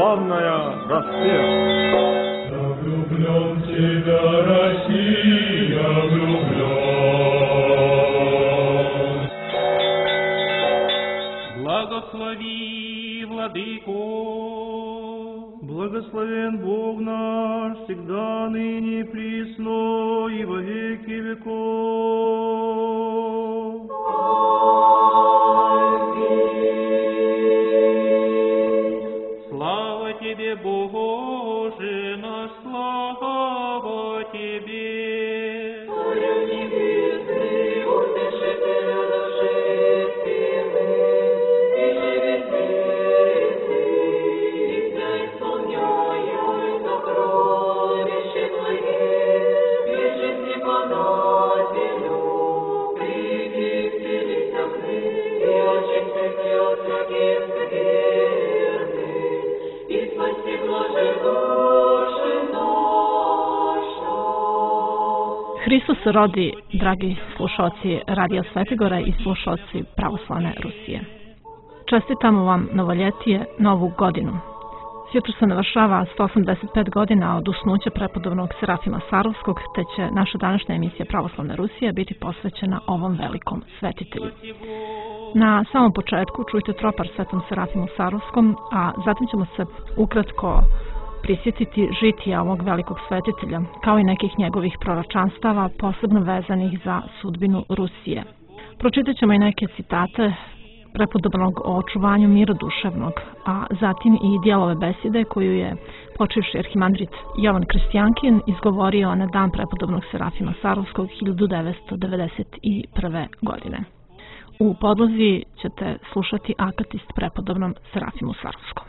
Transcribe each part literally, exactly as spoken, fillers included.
славная Россия. Я влюблен в тебя, Россия, влюблен. Благослови, Владыку. Благословен Бог наш, всегда, ныне и присно, и во веки веков. Слава Тебе, Боже наш, слава Тебе. Царя небесный, утешителя души истины, и живет ты, и вся исполняя сокровища Твои, вещи всеподателю, приди, вселися в них, и очисти от всяких скверных, и спаси блаже души наша. Hristos se rodi, dragi slušalci Radio Svetigora i slušalci Pravoslavne Rusije. Čestitamo vam novoljetije, novu godinu. Jutro se navršava sto osamdeset pet godina od usnuća prepodobnog Serafima Sarovskog, te će naša današnja emisija Pravoslavne Rusije biti posvećena ovom velikom svetitelju. Na samom početku čujte tropar Svetom Serafimu Sarovskom, a zatim ćemo se ukratko prisjetiti žitija ovog velikog svetitelja, kao i nekih njegovih proročanstava, posebno vezanih za sudbinu Rusije. Pročitat ćemo i neke citate prepodobnog o očuvanju mira duševnog, a zatim i dijelove besede koju je počivši arhimandrit Jovan Kristjankin izgovorio na dan prepodobnog Serafima Sarovskog hiljadu devetsto devedeset prve. godine. U podlozi ćete slušati akatist prepodobnom Serafimu Sarovskom.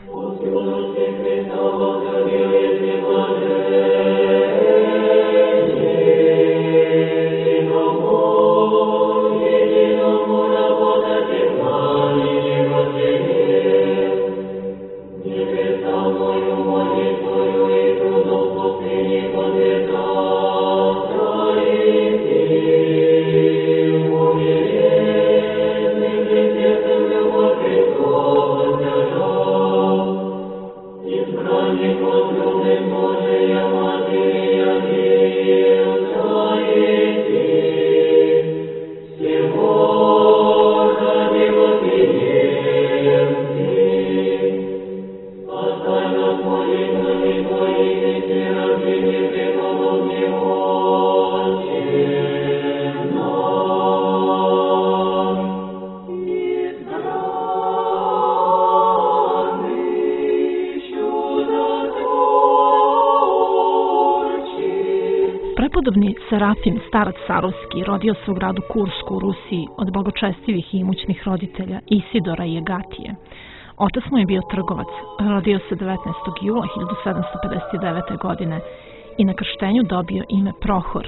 Prepodobni Serafim Starac Sarovski rodio se u gradu Kursku u Rusiji od blagočestivih i imućnih roditelja Isidora i Agatije. Otac mu je bio trgovac, rodio se devetnaestog jula hiljadu sedamsto pedeset devete. godine i na krštenju dobio ime Prohor.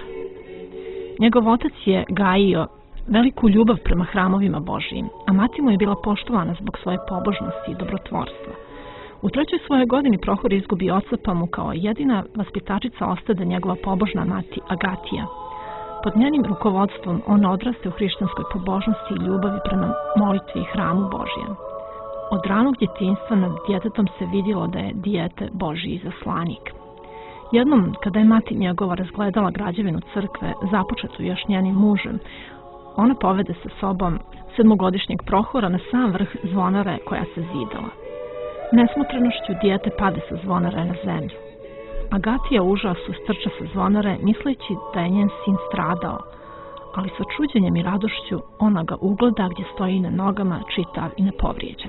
Njegov otac je gajio veliku ljubav prema hramovima Božijim, a mati mu je bila poštovana zbog svoje pobožnosti i dobrotvorstva. U trećoj svojoj godini Prohor izgubi oca, pa mu kao jedina vaspitačica ostade njegova pobožna mati Agatija. Pod njenim rukovodstvom on odraste u hrišćanskoj pobožnosti i ljubavi prema molitvi i hramu Božijem. Od ranog djetinjstva nad djetetom se vidjelo da je dijete Božji izaslanik. Jednom, kada je mati njegova razgledala građevinu crkve, započetu još njenim mužem, ona povede sa sobom sedmogodišnjeg Prohora na sam vrh zvonare koja se zidala. Nesmotrenošću dijete pade sa zvonare na zemlju. Agatija u užasu strča sa zvonare, misleći da je njen sin stradao, ali sa čuđenjem i radošću ona ga ugleda gdje stoji na nogama, čitav i nepovrijeđen.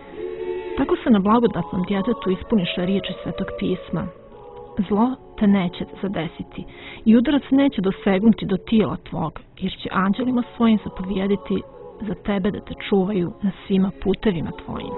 Tako se na blagodatnom djetetu ispuniše riječi Svetog pisma: zlo te neće zadesiti i udarac neće dosegnuti do tijela tvog, jer će anđelima svojim zapovjediti za tebe da te čuvaju na svima putevima tvojim.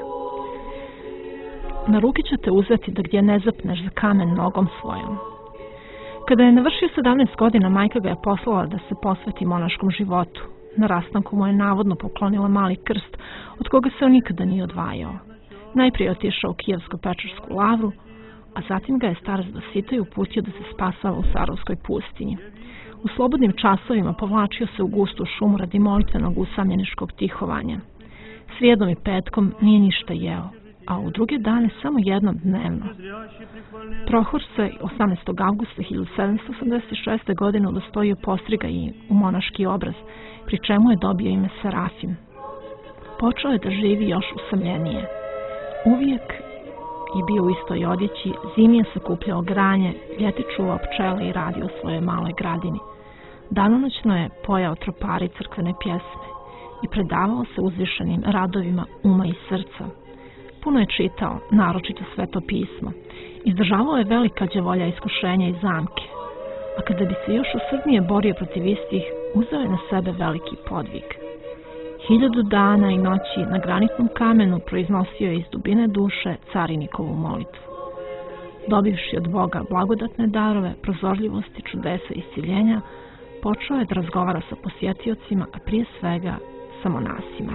Na ruke će te uzeti da gdje ne zapneš za kamen nogom svojom. Kada je navršio sedamnaest godina, majka ga je poslala da se posveti monaškom životu. Na rastanku mu je navodno poklonila mali krst, od koga se on nikada nije odvajao. Najprije otišao u Kijevsko-Pečersku lavru, a zatim ga je starac Dositej uputio da se spasava u Sarovskoj pustinji. U slobodnim časovima povlačio se u gustu šumu radi molitvenog usamljeničkog tihovanja. Srijedom i petkom nije ništa jeo. a u druge dane samo jednom dnevno. Prohor se osamnaestog avgusta hiljadu sedamsto osamdeset šeste. godine udostojio postriga i u monaški obraz, pri čemu je dobio ime Serafim. Počeo je da živi još usamljenije. Uvijek je bio u istoj odjeći, zimi je sakupljao granje, ljeti čuvao pčele i radio u svojoj maloj gradini. Danonoćno je pojao tropare i crkvene pjesme i predavao se uzvišenim radovima uma i srca. Puno je čitao, naročito Sveto pismo. Izdržavao je velika đavolja iskušenja i zamke, a kada bi se još usrdnije borio protiv istih, uzeo je na sebe veliki podvig. Hiljadu dana i noći na granitnom kamenu proiznosio je iz dubine duše carinikovu molitvu. Dobivši od Boga blagodatne darove, prozorljivosti, čudesa i isciljenja, počeo je da razgovara sa posjetiocima, a prije svega sa monasima.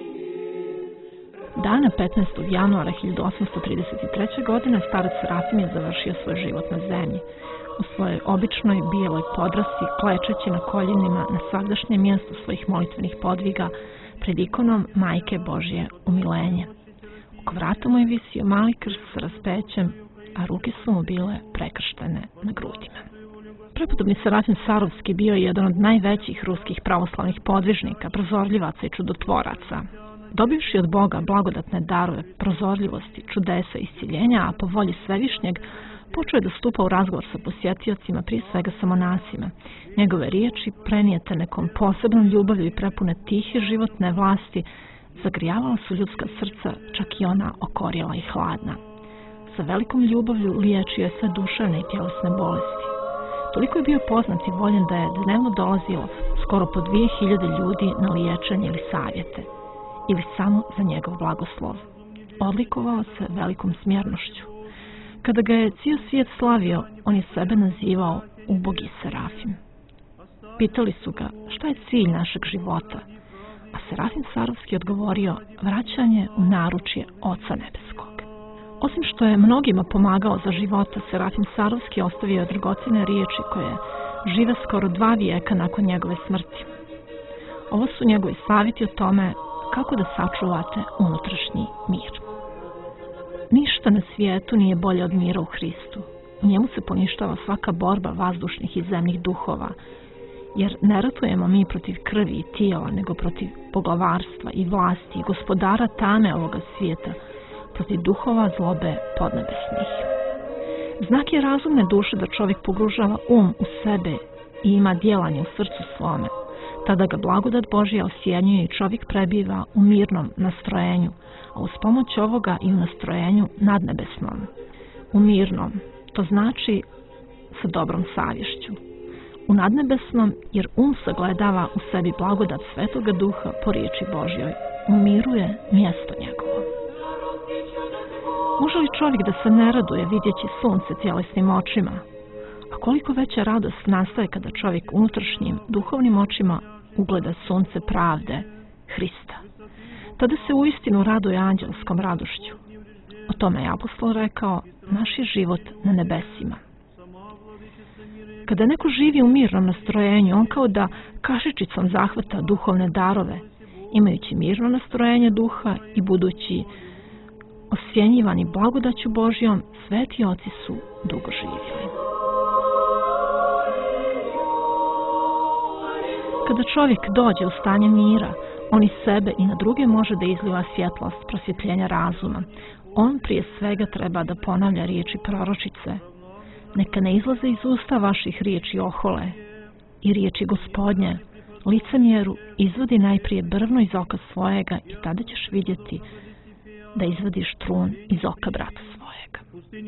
Dana petnaestog januara hiljadu osamsto trideset treće. godine starac Serafim je završio svoj život na zemlji, u svojoj običnoj bijeloj podrasi, klečeći na koljenima na svagdašnjem mjestu svojih molitvenih podviga pred ikonom Majke Božje umilenje. Oko vrata mu je visio mali krst sa raspećem, a ruke su mu bile prekrštene na grudima. Prepodobni Serafim Sarovski bio je jedan od najvećih ruskih pravoslavnih podvižnika, prozorljivaca i čudotvoraca. Dobivši od Boga blagodatne darove, prozorljivosti, čudesa i isciljenja, a po volji Svevišnjeg, počeo je da stupa u razgovor sa posjetiocima, prije svega sa monasima. Njegove riječi, prenijete nekom posebnom ljubavlju i prepune tihe životne vlasti, zagrijavala su ljudska srca, čak i ona okorjela i hladna. Sa velikom ljubavlju liječio je sve duševne i tjelesne bolesti. Toliko je bio poznat i voljen da je dnevno dolazilo skoro po dvije hiljade ljudi na liječenje ili savjete, ili samo za njegov blagoslov. Odlikovao se velikom smjernošću. Kada ga je cijel svijet slavio, on je sebe nazivao ubogi Serafim. Pitali su ga šta je cilj našeg života, a Serafim Sarovski odgovorio vraćanje u naručje Oca Nebeskog. Osim što je mnogima pomagao za života, Serafim Sarovski ostavio je dragocjene riječi koje žive skoro dva vijeka nakon njegove smrti. Ovo su njegovi savjeti o tome kako da sačuvate unutrašnji mir. Ništa na svijetu nije bolje od mira u Hristu. U njemu se poništava svaka borba vazdušnih i zemnih duhova, jer ne ratujemo mi protiv krvi i tijela, nego protiv poglavarstva i vlasti i gospodara tame ovoga svijeta, protiv duhova zlobe podnebesnih. Znak je razumne duše da čovjek pogružava um u sebe i ima djelanje u srcu svome. Tada ga blagodat Božja osjenjuje i čovjek prebiva u mirnom nastrojenju, a uz pomoć ovoga i u nastrojenju nadnebesnom. U mirnom, to znači sa dobrom savješću. U nadnebesnom, jer um sagledava u sebi blagodat Svetoga Duha po riječi Božjoj, umiruje mjesto njegovo. Može li čovjek da se ne raduje vidjeći sunce tjelesnim očima? A koliko veća radost nastaje kada čovjek unutrašnjim, duhovnim očima ugleda sunce pravde, Hrista. Tada se uistinu raduje anđelskom radošću. O tome je apostol rekao, naš je život na nebesima. Kada neko živi u mirnom nastrojenju, on kao da kašičicom zahvata duhovne darove, imajući mirno nastrojenje duha i budući osjenjivani blagodaću Božjom, sveti oci su dugo živjeli. Kada čovjek dođe u stanje mira, on iz sebe i na druge može da izliva svjetlost prosvjetljenja razuma. On prije svega treba da ponavlja riječi proročice. Neka ne izlaze iz usta vaših riječi ohole i riječi Gospodnje. Licemjeru izvadi najprije brvno iz oka svojega i tada ćeš vidjeti da izvadiš trun iz oka brata svojega.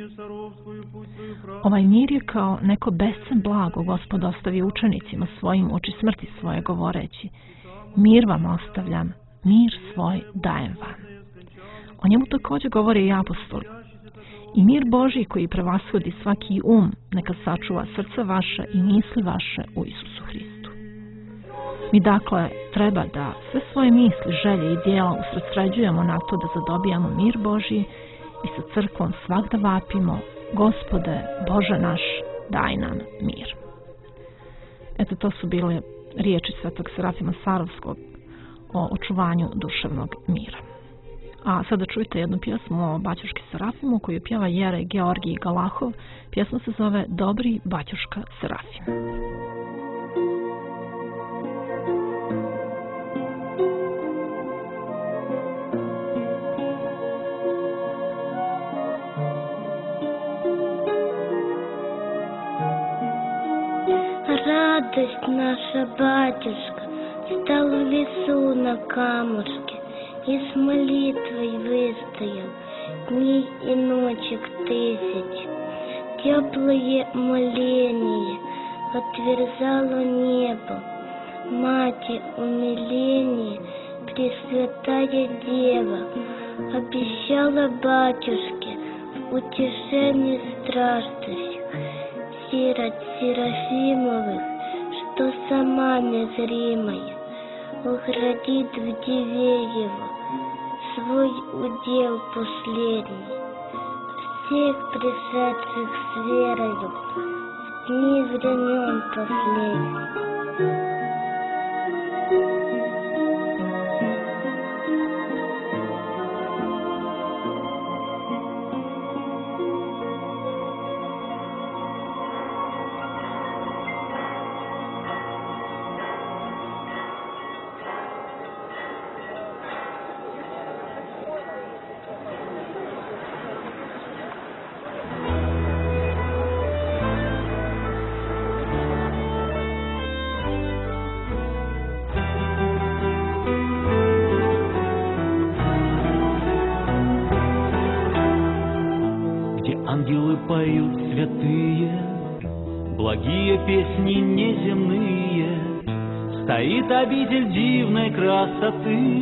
Ovaj mir je kao neko bescen blago Gospod ostavi učenicima svojim uoči smrti svoje govoreći: mir vam ostavljam, mir svoj dajem vam. O njemu također govore i apostoli. I mir Božji koji prevashodi svaki um, neka sačuva srca vaša i misli vaše u Isusu Hristu. Mi dakle treba da sve svoje misli, želje i djela usredsređujemo na to da zadobijamo mir Božji i sa crkvom svagda vapimo: Gospode, Bože naš, daj nam mir. Eto, to su bile riječi svetog Serafima Sarovskog o očuvanju duševnog mira. A sada čujte jednu pjesmu o Baćuški Serafimu koju pjeva Jerej Georgij Galahov. Pjesma se zove Dobri Baćuška Serafim. Радость наша, батюшка, стал в лесу на камушке и с молитвой выстоял дней и ночек тысяч. Теплое моление отверзало небо, Мати умиление, Пресвятая Дева, обещала батюшке в утешении страждущих, сирот Серафимовых, что сама незримая укротит в деве его свой удел последний. Всех пришедших с верою в дни времен последних. Ангелы поют святые, благие песни неземные, стоит обитель дивной красоты.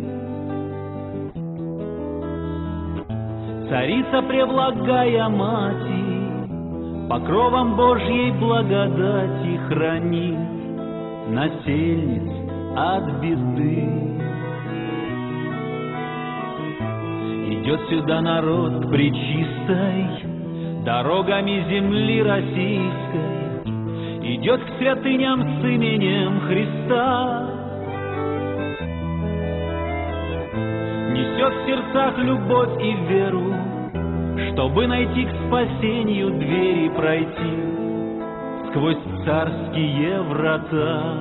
Царица преблагая Мати, покровом Божьей благодати хранит насельниц от беды. Идет сюда народ пречистой, дорогами земли российской, идет к святыням с именем Христа. Несет в сердцах любовь и веру, чтобы найти к спасению двери пройти сквозь царские врата.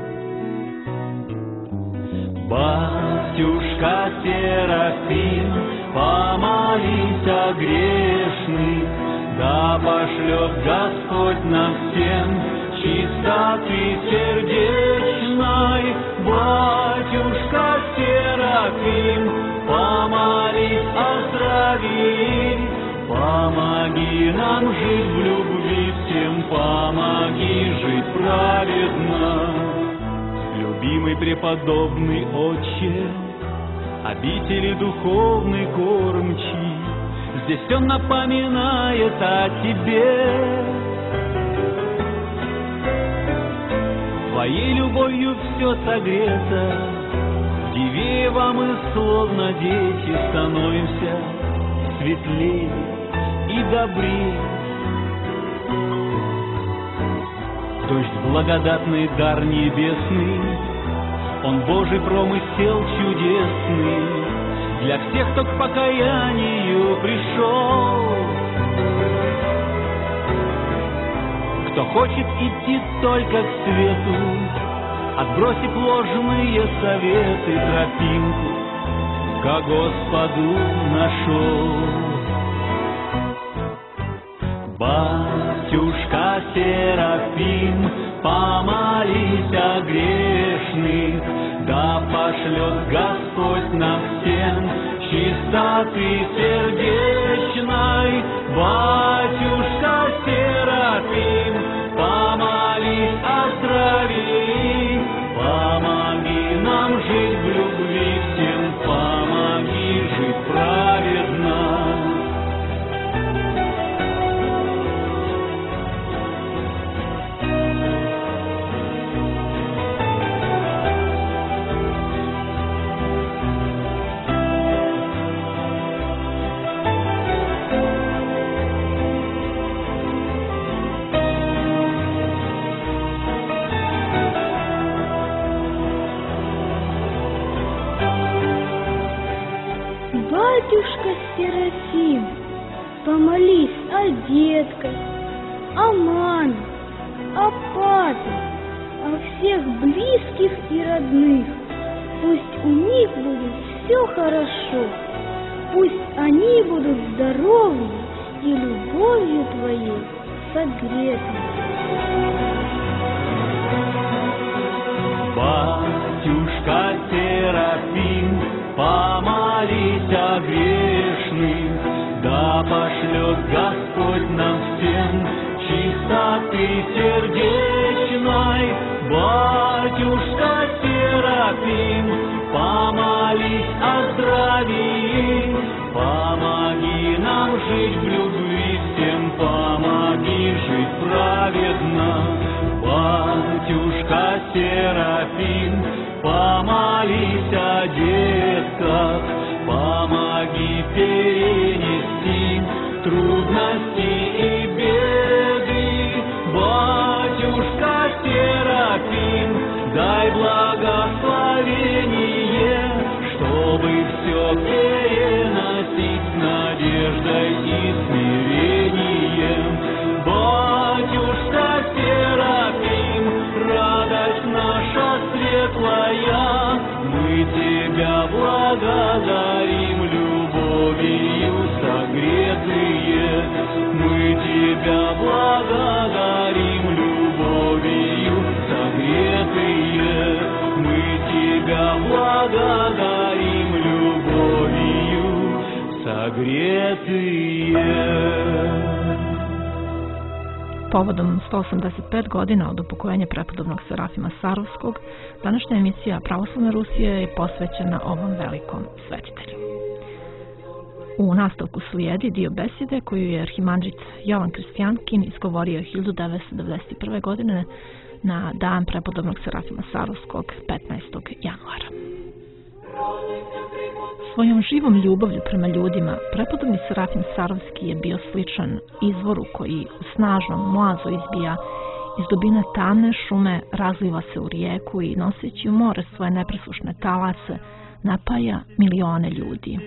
Батюшка Серафим, помолись о грешных, да пошлет Господь нам всем чистоты сердечной. Батюшка Серафим, помолись о здравии, помоги нам жить в любви всем, помоги жить праведно. Любимый преподобный Отче, обители духовный кормчий, здесь он напоминает о тебе. Твоей любовью все согрето, в Девеева мы словно дети становимся светлее и добрее. Дождь благодатный, дар небесный, он Божий промысел чудесный для всех, кто к покаянию пришел. Кто хочет идти только к свету, отбросив ложные советы, тропинку ко Господу нашел. Батюшка Серафим, помолись о грешных, да пошлет Господь нам всем чистоты сердечной. Батюшка Серафим, помолись о здравии, помоги нам жить в любви всем, помоги жить праведно. Батюшка Серафим, помолись о детках, о маме, о папе, о всех близких и родных. Пусть у них будет все хорошо, пусть они будут здоровы и любовью Твоей согреты. Батюшка Серафим, помолись о грешных, да пошлет Господь нам всем чистоты сердечной. Батюшка Серафим, помолись о здравии, помоги нам жить в любви всем, помоги жить праведно. Батюшка Серафим, помолись о детках, помоги перенести трудности и беды. Батюшка Серафим, дай благословение, чтобы все переносить с надеждой и смирением. Батюшка Серафим, радость наша светлая, мы Тебя благодарим, любовью согретые. Мы Тебя благодарим, любовью согретые. Мы Тебя благодарим, любовью согретые. Povodom sto osamdeset pet godina od upokojenja prepodobnog Serafima Sarovskog, današnja emisija Pravoslavne Rusije je posvećena ovom velikom svetitelju. U nastavku slijedi dio besjede koju je arhimandrit Jovan Kristjankin izgovorio hiljadu devetsto devedeset prve. godine na dan prepodobnog Serafima Sarovskog petnaestog januara. Svojom živom ljubavlju prema ljudima, prepodobni Serafim Sarovski je bio sličan izvoru koji u snažnom mlazu izbija iz dubine tamne šume, razliva se u rijeku i noseći u more svoje nepresušne talase, napaja milione ljudi.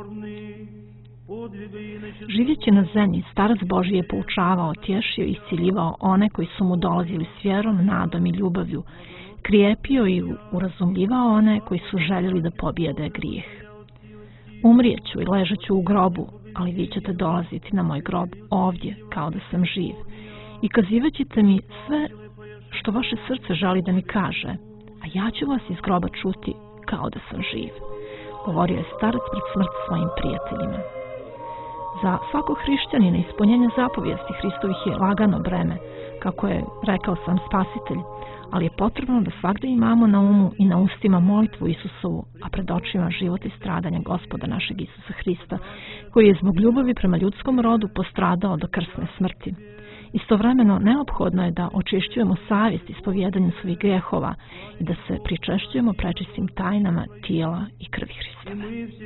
Živjeći na zemlji, starac Božji je poučavao, tješio i isciljivao one koji su mu dolazili s vjerom, nadom i ljubavlju, krijepio i urazumljivao one koji su željeli da pobijede grijeh. Umrijeću i ležeću u grobu, ali vi ćete dolaziti na moj grob ovdje kao da sam živ i kazivat ćete mi sve što vaše srce želi da mi kaže, a ja ću vas iz groba čuti kao da sam živ, govorio je starac pred smrt svojim prijateljima. Za svakog hrišćanina ispunjenje zapovijesti Hristovih je lagano breme, kako je rekao sam Spasitelj, ali je potrebno da svagde imamo na umu i na ustima molitvu Isusovu, a pred očima život i stradanja Gospoda našeg Isusa Hrista, koji je zbog ljubavi prema ljudskom rodu postradao do krsne smrti. Istovremeno, neophodno je da očišćujemo savjest ispovjedanjem svojih grehova i da se pričešćujemo prečistim tajnama tijela i krvi Hristove.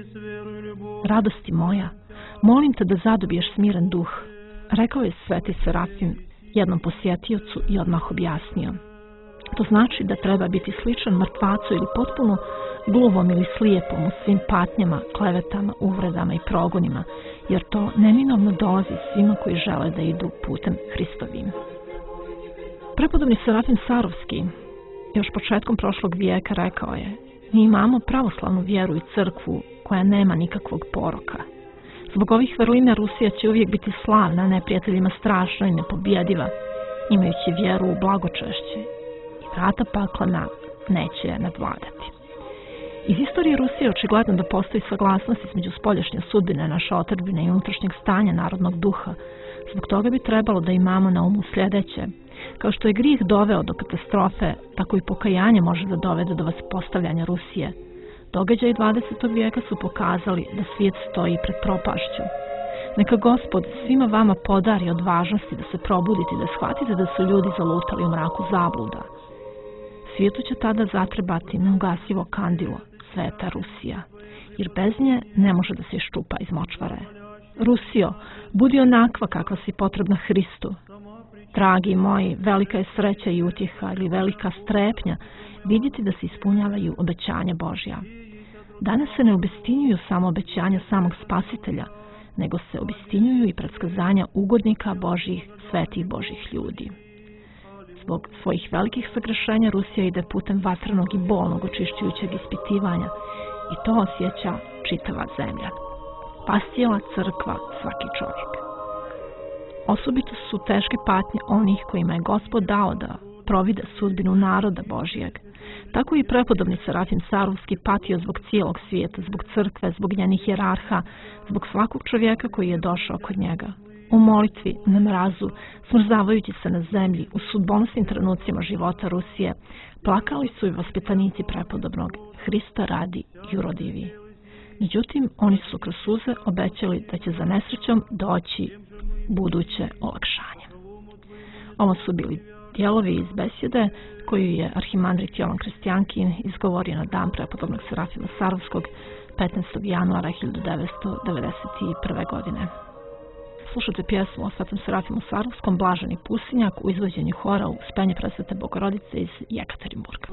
Radosti moja, molim te da zadobiješ smiren duh, rekao je sveti Serafim jednom posjetiocu i odmah objasnio. To znači da treba biti sličan mrtvacu ili potpuno gluvom ili slijepom u svim patnjama, klevetama, uvredama i progonima, jer to neminovno dolazi svima koji žele da idu putem Hristovim. Prepodobni Serafim Sarovski još početkom prošlog vijeka rekao je: mi imamo pravoslavnu vjeru i crkvu koja nema nikakvog poroka. Zbog ovih vrlina Rusija će uvijek biti slavna, neprijateljima strašna i nepobjediva, imajući vjeru u blagočešće i vrata paklana neće je nadvladati. Iz istorije Rusije očigledno da postoji saglasnost između spoljašnje sudbine naše otadžbine i unutrašnjeg stanja narodnog duha. Zbog toga bi trebalo da imamo na umu sljedeće. Kao što je grijeh doveo do katastrofe, tako i pokajanje može da dovede do vaspostavljanja Rusije. Događaji dvadesetog vijeka su pokazali da svijet stoji pred propašću. Neka Gospod svima vama podari odvažnosti da se probudite i da shvatite da su ljudi zalutali u mraku zabluda. Svijetu će tada zatrebati neugasivo kandilo, sveta Rusija, jer bez nje ne može da se iščupa iz močvare. Rusijo, budi onakva kakva si potrebna Hristu. Dragi moji, velika je sreća i utjeha ili velika strepnja vidjeti da se ispunjavaju obećanja Božja. Danas se ne obistinjuju samo obećanja samog Spasitelja, nego se obistinjuju i predskazanja ugodnika Božjih, svetih Božjih ljudi. Zbog svojih velikih sagrešenja Rusija ide putem vatrenog i bolnog očišćujućeg ispitivanja i to osjeća čitava zemlja. Pastijela crkva, svaki čovjek. Osobito su teške patnje onih kojima je Gospod dao da provide sudbinu naroda Božjeg. Tako i prepodobni Serafim Sarovski patio zbog cijelog svijeta, zbog crkve, zbog njenih jerarha, zbog svakog čovjeka koji je došao kod njega. U molitvi, na mrazu, smrzavajući se na zemlji, u sudbonosnim trenucima života Rusije, plakali su i vaspitanici prepodobnog Hrista radi jurodiviji. Međutim, oni su kroz suze obećali da će za nesrećom doći buduće olakšanje. Ovo su bili dijelovi iz besjede koju je arhimandrit Jovan Krestijankin izgovorio na dan prepodobnog Serafima Sarovskog petnaestog januara hiljadu devetsto devedeset prve. godine. Slušajte pjesmu o Svetom Serafimu Sarovskom, Blaženi Pusinjak, u izvođenju hora uz penje Presvete Bogorodice iz Jekaterinburga.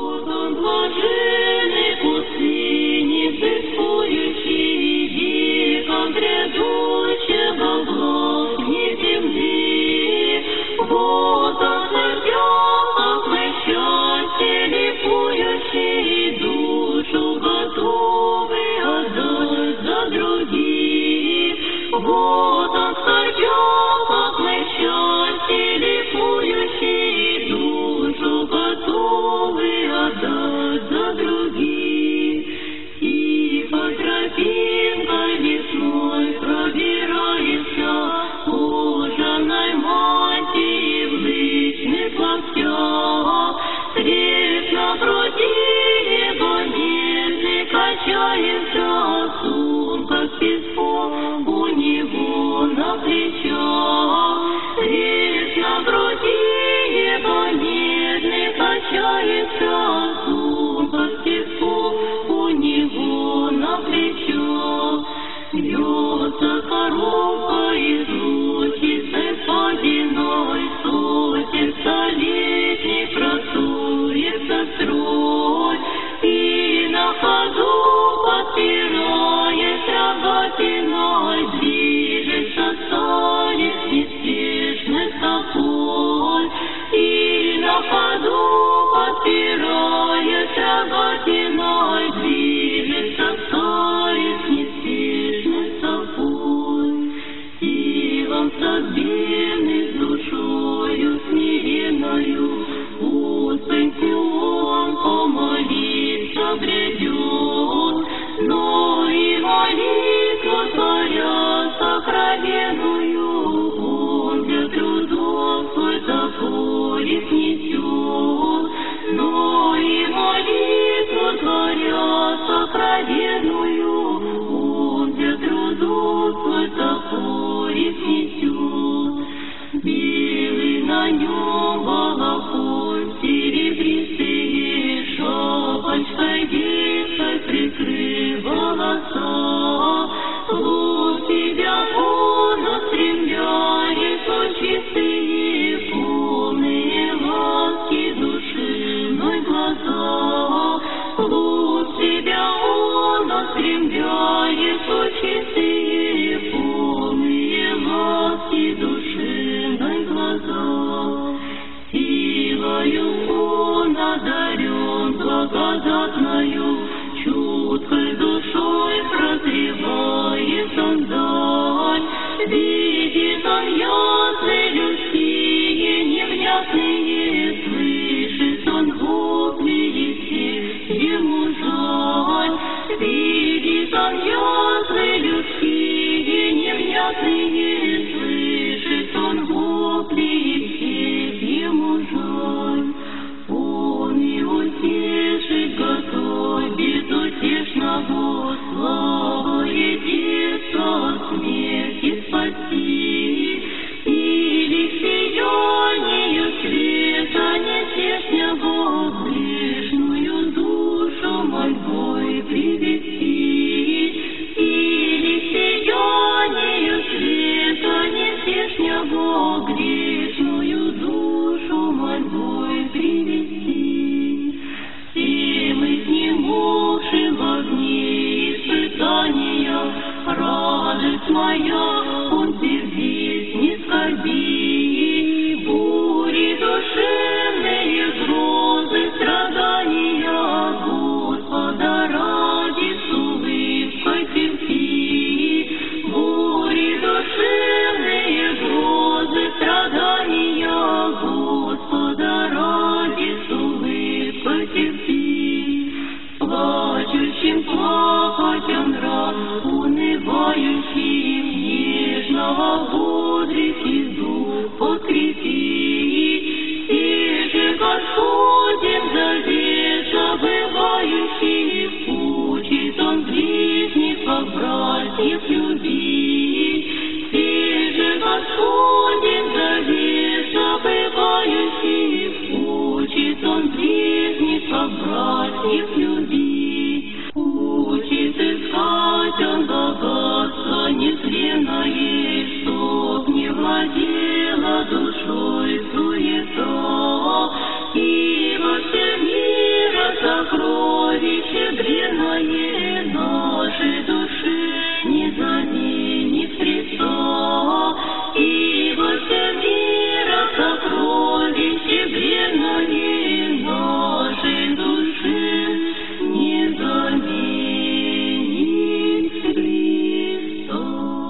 Вот он сойдет, как мы счастье, ликующий, душу готовый отдать за других. Тихо тропинка весной пробирается кожаной мантии в лычных локтях. Средь на груди его нежный качается сумка с песком у него на плечах. Средь на груди его нежный качается сумка с песком у него на плечах. Бьется коробка из лучистой водяной, сотен столетний красуется строй, и на ходу подпираясь рогатиной, движется старец неспешной стопой, и на ходу подпираясь рогатиной, движется старец неспешной стопой. Силам созбенный с душою смиренною, устынью он помолиться бредет, но и молитву царя сокровенную он для трудов свой топорик несет, но и молитву царя сокровенную он для трудов свой топорик несет. Белый на нем балахон, серебристые шапочкой детской прикрыв волоса. Вглубь себя он устремляет чистые, полные ласки душевной глаза. Вглубь себя он устремляет чистые, полные ласки душевной глаза. Силою он одарен благодатною, чуткой душой прозревает он даль. Видит он ясные людские, невнятные, слышит он вопли всех, ему жаль. Видит он ясные людские, невнятные, слышит он вопли всех, ему жаль. Он и утешить готов безутешного, славой детства смерти спасти. Или сиянию света несешнего грешную душу мольбой привести. Или сиянию света их любить. Учит искать он богатство нетленное, чтоб не владела душой суета. И во всем мира сокровище древное нашей души не заменит Христа. И во всем мира сокровище древное нашей души не заменит Христа.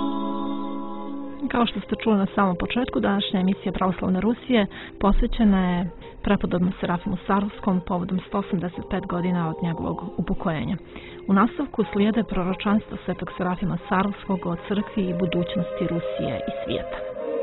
Kao što ste čuli na samom početku, današnja emisija Pravoslavne Rusije posvećena je prepodobnom Serafimu Sarovskom povodom sto osamdeset pet godina od njegovog upokojenja. U nastavku slijede proročanstva svetog Serafima Sarovskog o crkvi i budućnosti Rusije i svijeta.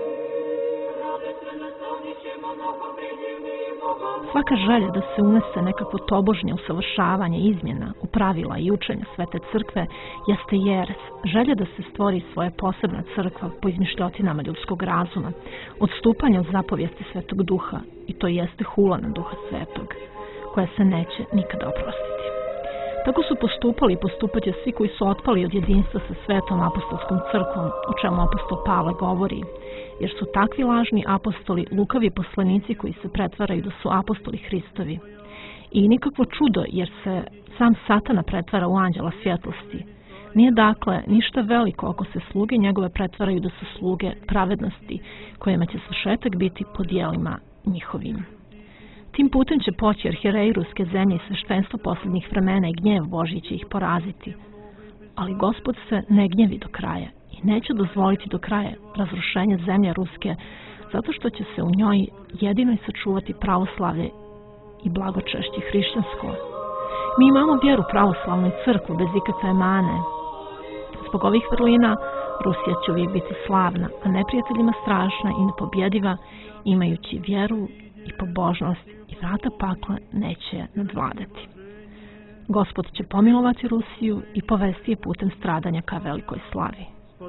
Svaka želja da se unese nekakvo tobožnje usavršavanje izmjena u pravila i učenja Svete crkve jeste jeres, želja da se stvori svoje posebna crkva po izmišljotinama ljudskog razuma, odstupanje od zapovijesti Svetog Duha, i to jeste hula na Duha Svetog, koja se neće nikada oprostiti. Tako su postupali i postupat će svi koji su otpali od jedinstva sa Svetom apostolskom crkvom, o čemu apostol Pavle govori, jer su takvi lažni apostoli lukavi poslanici koji se pretvaraju da su apostoli Hristovi. I nikakvo čudo, jer se sam Satana pretvara u anđela svjetlosti. Nije dakle ništa veliko ako se sluge njegove pretvaraju da su sluge pravednosti, kojima će svršetak biti po dijelima njihovim. Tim putem će poći arhijereji ruske zemlje i sveštenstvo posljednjih vremena i gnjev Božji će ih poraziti. Ali Gospod se ne gnjevi do kraja i neće dozvoliti do kraja razrušenje zemlje ruske, zato što će se u njoj jedinoj sačuvati pravoslavlje i blagočešće hrišćansko. Mi imamo vjeru pravoslavnu i crkvu bez ikakve mane. Zbog ovih vrlina Rusija će uvijek biti slavna, a neprijateljima strašna i nepobjediva, imajući vjeru i pobožnost, i vrata pakla neće je nadvladati. Gospod će pomilovati Rusiju i povesti je putem stradanja ka velikoj slavi.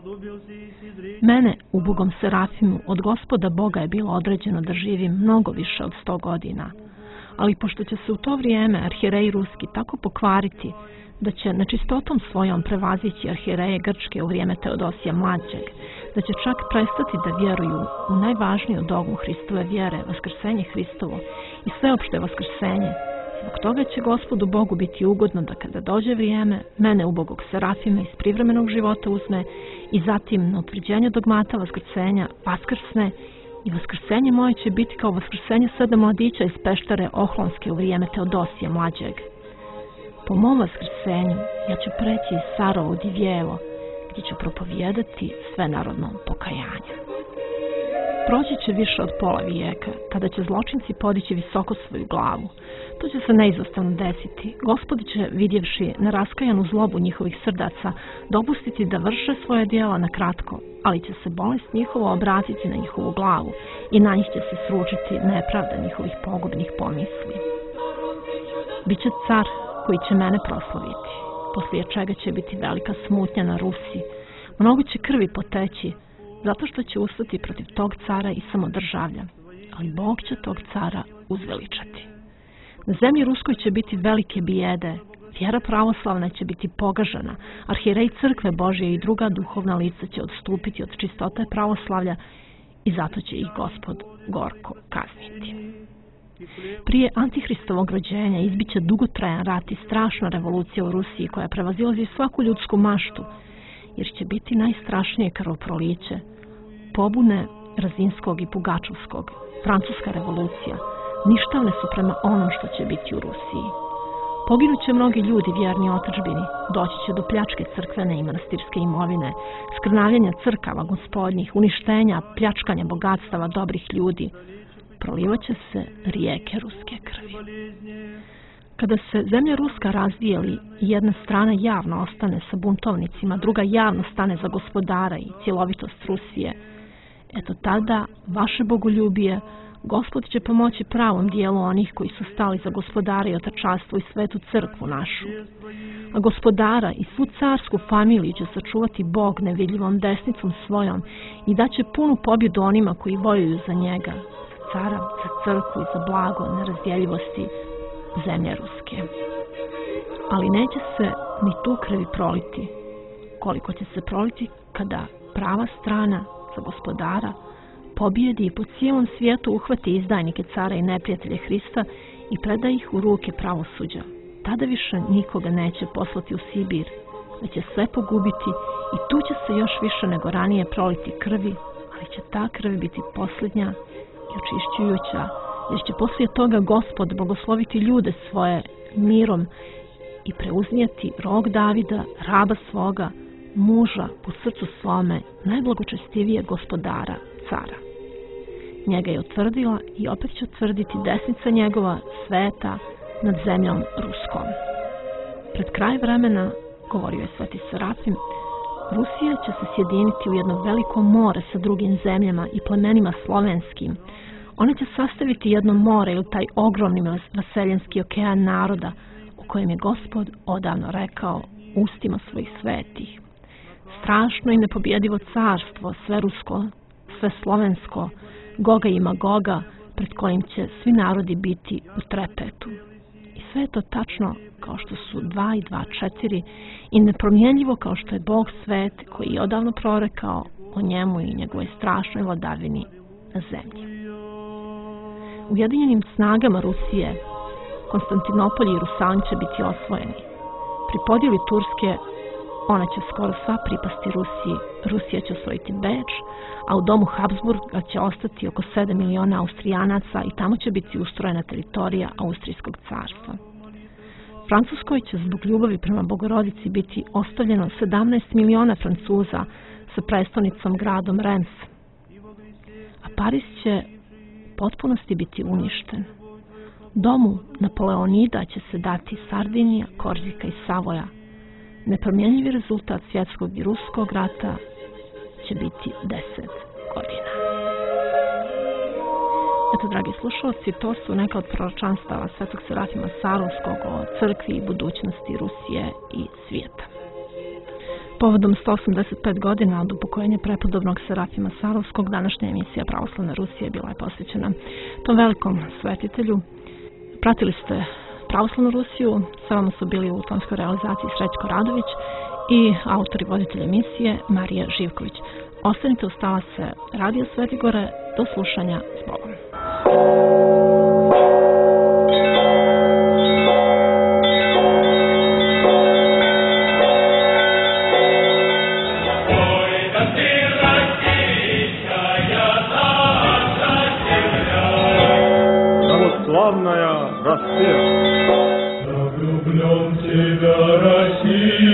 Mene, ubogom Serafimu, od Gospoda Boga je bilo određeno da živim mnogo više od sto godina, ali pošto će se u to vrijeme arhijereji ruski tako pokvariti da će nečistotom svojom prevazići arhijereje Grčke u vrijeme Teodosija Mlađeg, da će čak prestati da vjeruju u najvažniju dogmu Hristove vjere, vaskrsenje Hristovo i sveopšte vaskrsenje. Zbog toga će Gospodu Bogu biti ugodno da kada dođe vrijeme, mene ubogog Serafima iz privremenog života uzme i zatim na utvrđenje dogmata vaskrsenja vaskrsne, i vaskrsenje moje će biti kao vaskrsenje sedam mladića iz peštare Ohlonske u vrijeme Teodosija Mlađeg. Po mom vaskrsenju ja ću preći iz Sarova u Divjevo, gdje ću propovijedati svenarodno pokajanje. Proći će više od pola vijeka, kada će zločinci podići visoko svoju glavu. To će se neizostavno desiti. Gospod će, vidjevši neraskajanu zlobu njihovih srdaca, dopustiti da vrše svoje djela na kratko, ali će se bolest njihova obratiti na njihovu glavu i na njih će se sručiti nepravda njihovih pogubnih pomisli. Biće car koji će mene proslaviti, poslije čega će biti velika smutnja na Rusiji. Mnogo će krvi poteći, zato što će ustati protiv tog cara i samodržavlja, ali Bog će tog cara uzveličati. Na zemlji Ruskoj će biti velike bijede, vjera pravoslavna će biti pogažena, arhijereji crkve Božje i druga duhovna lica će odstupiti od čistote pravoslavlja i zato će ih Gospod gorko kazniti. Prije Antihristovog rođenja izbiće dugotrajan rat i strašna revolucija u Rusiji koja prevazilazi svaku ljudsku maštu, jer će biti najstrašnije krvoproliće, pobune Razinskog i Pugačovskog, francuska revolucija, ništavne su prema onom što će biti u Rusiji. Poginut će mnogi ljudi vjerni otadžbini, doći će do pljačke crkvene i manastirske imovine, skrnavljenja crkava gospodnjih, uništenja, pljačkanja bogatstava dobrih ljudi. Prolivat će se rijeke ruske krvi. Kada se zemlja Ruska razdijeli i jedna strana javno ostane sa buntovnicima, druga javno stane za gospodara i cjelovitost Rusije, eto tada vaše bogoljubije Gospod će pomoći pravom dijelu onih koji su stali za gospodara i otačanstvo i svetu crkvu našu. A gospodara i svu carsku familiju će sačuvati Bog nevidljivom desnicom svojom i daće punu pobjedu onima koji bojuju za njega, za cara, za crkvu i za blago nerazdjeljivosti zemlje Ruske. ali neće se ni tu krvi proliti, koliko će se proliti kada prava strana za gospodara pobjedi i po cijelom svijetu uhvati izdajnike, cara i neprijatelje Hrista i preda ih u ruke pravosuđa. Tada više nikoga neće poslati u Sibir, već će sve pogubiti i tu će se još više nego ranije proliti krvi, ali će ta krv biti posljednja i očišćujuća, jer će poslije toga Gospod blagosloviti ljude svoje mirom i preuznijeti rog Davida, raba svoga, muža po srcu svome, najblagočestivije gospodara, cara. Njega je utvrdila i opet će utvrditi desnica njegova sveta nad zemljom Ruskom. Pred kraj vremena, govorio je sveti Serafim, Rusija će se sjediniti u jedno veliko more sa drugim zemljama i plemenima slovenskim. One će sastaviti jedno more ili taj ogromni vaseljenski okean naroda u kojem je Gospod odavno rekao ustima svojih svetih. Strašno i nepobjedivo carstvo, sve rusko, sve slovensko, Goga i Magoga, pred kojim će svi narodi biti u trepetu. I sve je to tačno kao što su dva i dva četiri i nepromjenljivo kao što je Bog svet koji je odavno prorekao o njemu i njegovoj strašnoj vladavini na zemlji. Ujedinjenim snagama Rusije Konstantinopolj i Rusalin će biti osvojeni. Pri podjeli Turske ona će skoro sva pripasti Rusiji. Rusija će osvojiti Beč, a u domu Habsburga će ostati oko sedam miliona Austrijanaca i tamo će biti ustrojena teritorija Austrijskog carstva. Francuskoj će zbog ljubavi prema Bogorodici biti ostavljeno sedamnaest miliona Francuza sa prestolnicom gradom Reims, a Pariz će potpunosti biti uništen. Domu Napoleonida će se dati Sardinija, Korzika i Savoja. Nepromjenjivi rezultat svjetskog i ruskog rata će biti deset godina. Eto, dragi slušalci, to su neka od proročanstava svetog Serafima Sarovskog o crkvi i budućnosti Rusije i svijeta. Povodom sto osamdeset pet godina od upokojenja prepodobnog Serafima Sarovskog, današnja emisija Pravoslavna Rusija bila je posvećena tom velikom svetitelju. Pratili ste Pravoslavnu Rusiju, sa vama su bili u tonskoj realizaciji Srećko Radović i autor i voditelj emisije Marija Živković. Ostanite uz talase Radio Svetigore, do slušanja, s Bogom. Православная Россия. Да влюблен в тебя, Россия.